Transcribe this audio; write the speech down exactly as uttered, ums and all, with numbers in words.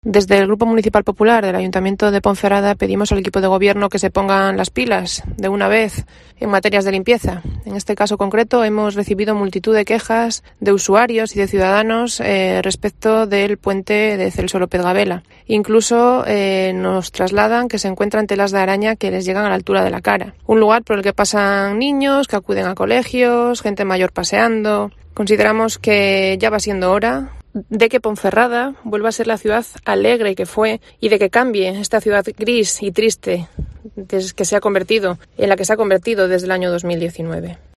Desde el Grupo Municipal Popular del Ayuntamiento de Ponferrada pedimos al equipo de gobierno que se pongan las pilas de una vez en materias de limpieza. En este caso concreto hemos recibido multitud de quejas de usuarios y de ciudadanos eh, respecto del puente de Celso López Gabela. Incluso eh, nos trasladan que se encuentran telas de araña que les llegan a la altura de la cara. Un lugar por el que pasan niños que acuden a colegios, gente mayor paseando. Consideramos que ya va siendo hora de que Ponferrada vuelva a ser la ciudad alegre que fue y de que cambie esta ciudad gris y triste desde que se ha convertido, en la que se ha convertido desde el año dos mil diecinueve.